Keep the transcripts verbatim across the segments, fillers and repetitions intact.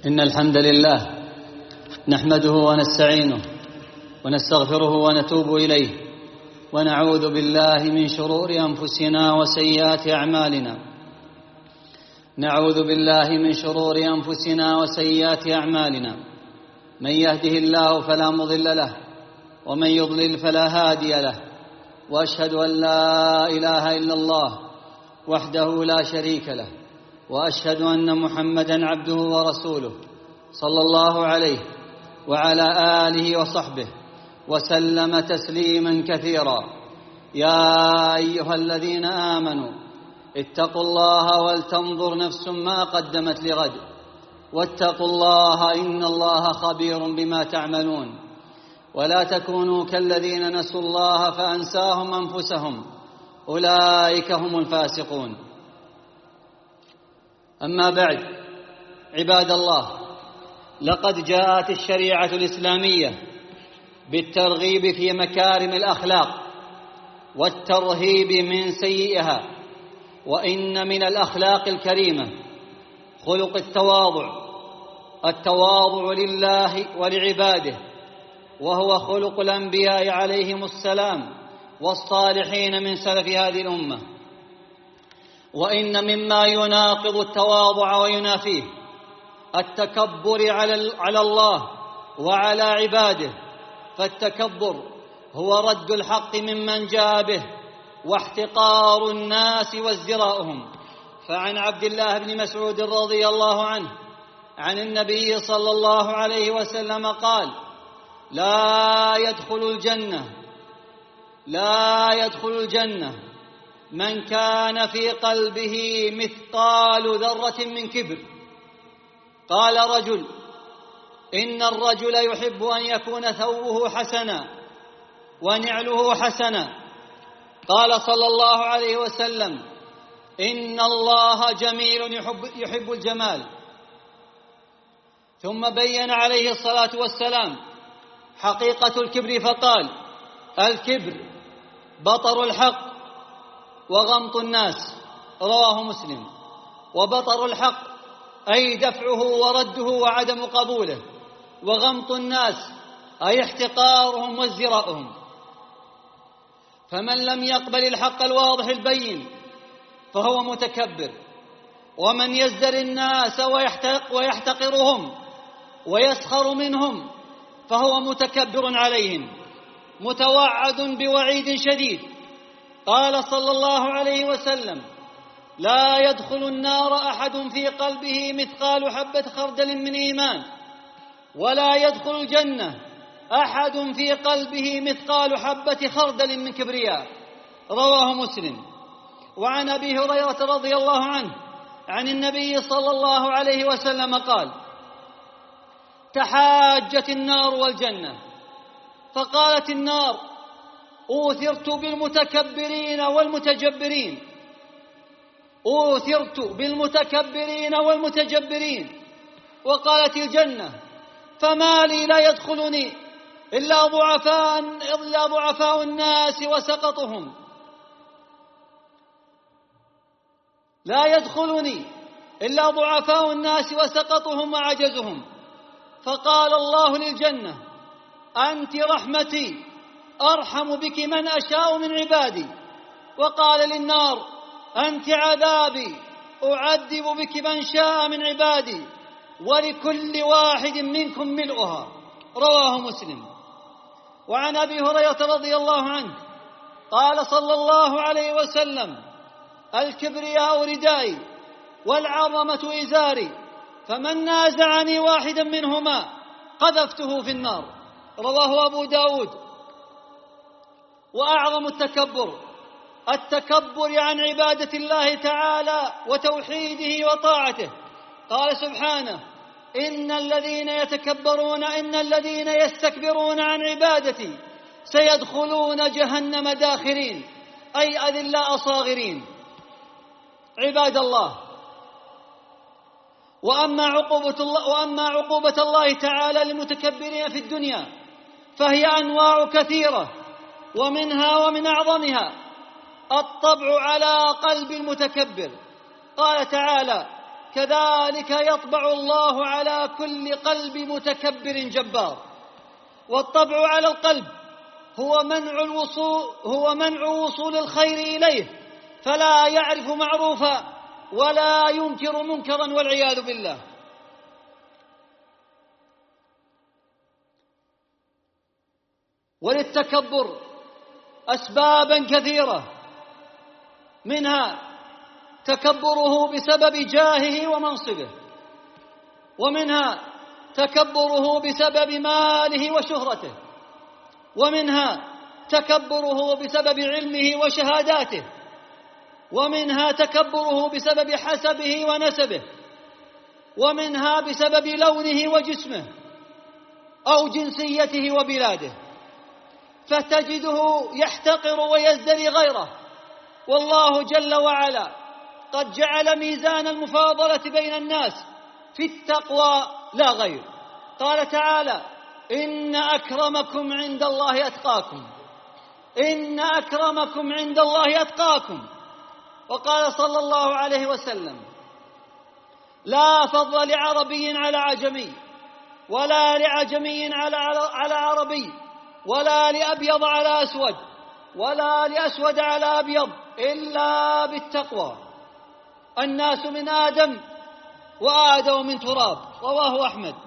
إن الحمد لله نحمده ونستعينه ونستغفره ونتوب إليه، ونعوذ بالله من شرور أنفسنا وسيئات أعمالنا نعوذ بالله من شرور أنفسنا وسيئات أعمالنا من يهده الله فلا مضل له، ومن يضلل فلا هادي له، وأشهد أن لا إله إلا الله وحده لا شريك له، وأشهد أن محمدًا عبده ورسوله صلى الله عليه وعلى آله وصحبه وسلم تسليمًا كثيرًا. يا أيها الذين آمنوا اتقوا الله ولتنظر نفس ما قدمت لغد، واتقوا الله إن الله خبير بما تعملون. ولا تكونوا كالذين نسوا الله فأنساهم أنفسهم، أولئك هم الفاسقون. أما بعد، عباد الله، لقد جاءت الشريعة الإسلامية بالترغيب في مكارم الأخلاق والترهيب من سيئها، وإن من الأخلاق الكريمة خلق التواضع التواضع لله ولعباده، وهو خلق الأنبياء عليهم السلام والصالحين من سلف هذه الأمة. وإن مما يناقض التواضع وينافيه التكبر على الله وعلى عباده، فالتكبر هو رد الحق ممن جاء به واحتقار الناس وازدراؤهم. فعن عبد الله بن مسعود رضي الله عنه عن النبي صلى الله عليه وسلم قال: لا يدخل الجنة لا يدخل الجنة من كان في قلبه مثقال ذرة من كبر. قال رجل: إن الرجل يحب أن يكون ثوبه حسنا ونعله حسنا. قال صلى الله عليه وسلم: إن الله جميل يحب, يحب الجمال. ثم بين عليه الصلاة والسلام حقيقة الكبر فقال: الكبر بطر الحق وغمط الناس. رواه مسلم. وبطر الحق أي دفعه ورده وعدم قبوله، وغمط الناس أي احتقارهم وازدراؤهم. فمن لم يقبل الحق الواضح البين فهو متكبر، ومن يزدر الناس ويحتقرهم ويسخر منهم فهو متكبر عليهم، متوعد بوعيد شديد. قال صلى الله عليه وسلم: لا يدخل النار أحد في قلبه مثقال حبة خردل من إيمان، ولا يدخل الجنة أحد في قلبه مثقال حبة خردل من كبرياء. رواه مسلم. وعن أبي هريرة رضي الله عنه عن النبي صلى الله عليه وسلم قال: تحاجت النار والجنة، فقالت النار: أوثرت بالمتكبرين والمتجبرين أوثرت بالمتكبرين والمتجبرين. وقالت الجنة: فما لي لا يدخلني إلا ضعفاء, إلا ضعفاء الناس وسقطهم لا يدخلني إلا ضعفاء الناس وسقطهم وعجزهم. فقال الله للجنة: أنت رحمتي أرحم بك من أشاء من عبادي. وقال للنار: أنت عذابي أعذب بك من شاء من عبادي، ولكل واحد منكم ملؤها. رواه مسلم. وعن أبي هريرة رضي الله عنه قال صلى الله عليه وسلم: الكبرياء ردائي والعظمة إزاري، فمن نازعني واحدا منهما قذفته في النار. رواه أبو داود. وأعظم التكبر التكبر عن عبادة الله تعالى وتوحيده وطاعته. قال سبحانه: إن الذين يتكبرون إن الذين يستكبرون عن عبادتي سيدخلون جهنم داخرين، أي أذلاء صاغرين. عباد الله، وأما عقوبة الله, وأما عقوبة الله تعالى للمتكبرين في الدنيا فهي أنواع كثيرة، ومنها ومن أعظمها الطبع على قلب المتكبر. قال تعالى: كذلك يطبع الله على كل قلب متكبر جبار. والطبع على القلب هو منع الوصول هو منع وصول الخير إليه، فلا يعرف معروفا ولا ينكر منكرا والعياذ بالله. وللتكبر أسبابا كثيرة، منها تكبره بسبب جاهه ومنصبه، ومنها تكبره بسبب ماله وشهرته، ومنها تكبره بسبب علمه وشهاداته، ومنها تكبره بسبب حسبه ونسبه، ومنها بسبب لونه وجسمه أو جنسيته وبلاده، فتجده يحتقر ويزدري غيره. والله جل وعلا قد جعل ميزان المفاضلة بين الناس في التقوى لا غير. قال تعالى: إن أكرمكم عند الله أتقاكم، إن أكرمكم عند الله أتقاكم. وقال صلى الله عليه وسلم: لا فضل لعربي على عجمي، ولا لعجمي على على عربي، ولا لأبيض على أسود، ولا لأسود على أبيض، إلا بالتقوى. الناس من آدم وآدم من تراب. رواه أحمد.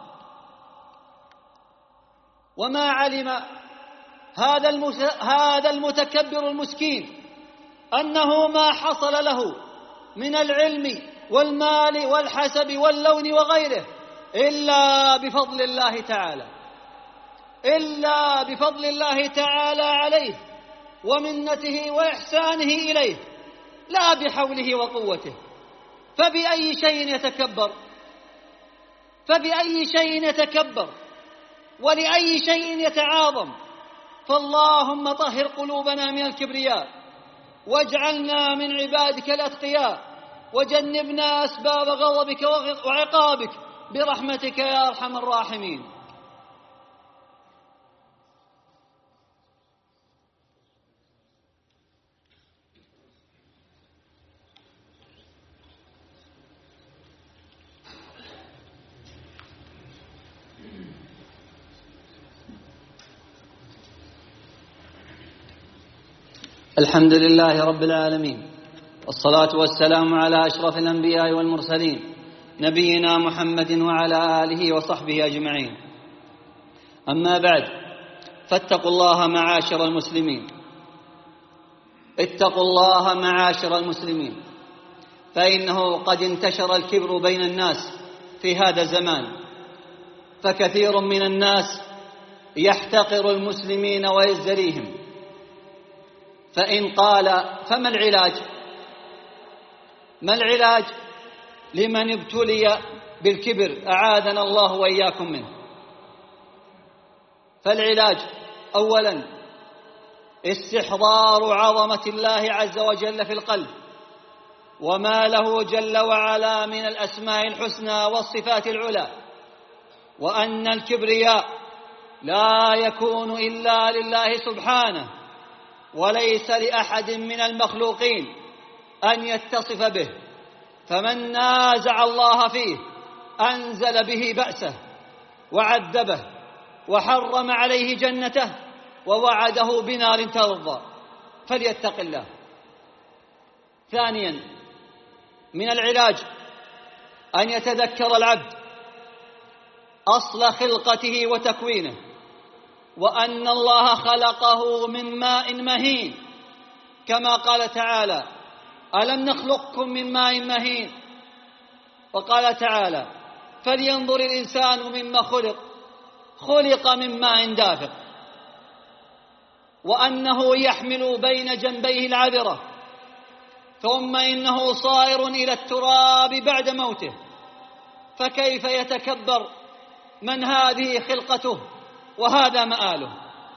وما علم هذا هذا المتكبر المسكين أنه ما حصل له من العلم والمال والحسب واللون وغيره إلا بفضل الله تعالى، إلا بفضل الله تعالى عليه ومنته وإحسانه إليه، لا بحوله وقوته. فبأي شيء يتكبر؟ فبأي شيء يتكبر؟ ولأي شيء يتعاظم؟ فاللهم طهر قلوبنا من الكبرياء، واجعلنا من عبادك الأتقياء، وجنبنا أسباب غضبك وعقابك برحمتك يا أرحم الراحمين. الحمد لله رب العالمين، والصلاة والسلام على أشرف الأنبياء والمرسلين، نبينا محمد وعلى آله وصحبه أجمعين. أما بعد، فاتقوا الله معاشر المسلمين، اتقوا الله معاشر المسلمين، فإنه قد انتشر الكبر بين الناس في هذا الزمان، فكثير من الناس يحتقر المسلمين ويزدريهم. فإن قال: فما العلاج؟ ما العلاج لمن ابتلي بالكبر؟ أعاذنا الله وإياكم منه. فالعلاج أولا استحضار عظمة الله عز وجل في القلب، وما له جل وعلا من الأسماء الحسنى والصفات العلى، وأن الكبرياء لا يكون إلا لله سبحانه، وليس لأحد من المخلوقين أن يتصف به. فمن نازع الله فيه أنزل به بأسه وعذبه وحرم عليه جنته ووعده بنار تلظى، فليتق الله. ثانيا من العلاج أن يتذكر العبد أصل خلقته وتكوينه، وأن الله خلقه من ماء مهين، كما قال تعالى: ألم نخلقكم من ماء مهين. وقال تعالى: فلينظر الإنسان مما خلق، خلق من ماء دافق. وأنه يحمل بين جنبيه العذرة، ثم إنه صائر إلى التراب بعد موته، فكيف يتكبر من هذه خلقته وهذا مآله.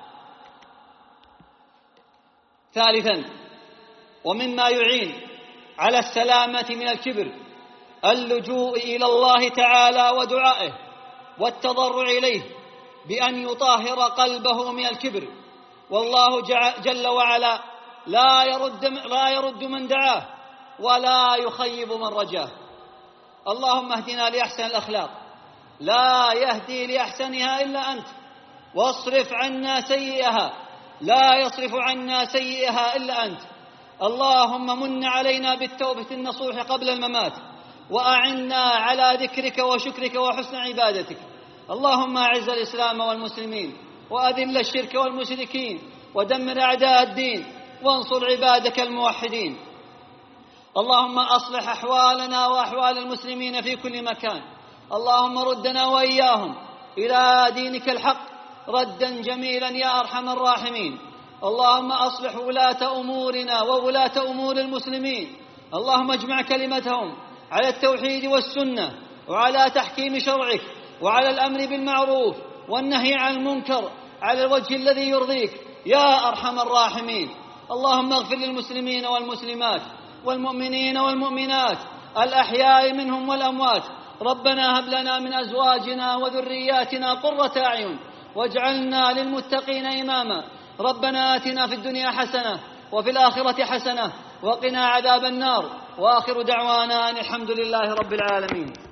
ثالثا ومما يعين على السلامة من الكبر اللجوء إلى الله تعالى ودعائه والتضرع إليه بأن يطهر قلبه من الكبر. والله جل وعلا لا يرد, لا يرد من دعاه ولا يخيب من رجاه. اللهم اهدنا لأحسن الأخلاق، لا يهدي لأحسنها إلا أنت، واصرف عنا سيئها، لا يصرف عنا سيئها إلا أنت. اللهم من علينا بالتوبة النصوح قبل الممات، وأعنا على ذكرك وشكرك وحسن عبادتك. اللهم أعز الإسلام والمسلمين، وأذل الشرك والمشركين، ودمر أعداء الدين، وانصر عبادك الموحدين. اللهم أصلح أحوالنا وأحوال المسلمين في كل مكان. اللهم ردنا وإياهم إلى دينك الحق ردا جميلا يا أرحم الراحمين. اللهم أصلح ولاة أمورنا وولاة أمور المسلمين. اللهم اجمع كلمتهم على التوحيد والسنة، وعلى تحكيم شرعك، وعلى الأمر بالمعروف والنهي عن المنكر على الوجه الذي يرضيك يا أرحم الراحمين. اللهم اغفر للمسلمين والمسلمات والمؤمنين والمؤمنات الأحياء منهم والأموات. ربنا هب لنا من أزواجنا وذرياتنا قرة أعين واجعلنا للمتقين إماما. ربنا آتنا في الدنيا حسنة وفي الآخرة حسنة وقنا عذاب النار. وآخر دعوانا أن الحمد لله رب العالمين.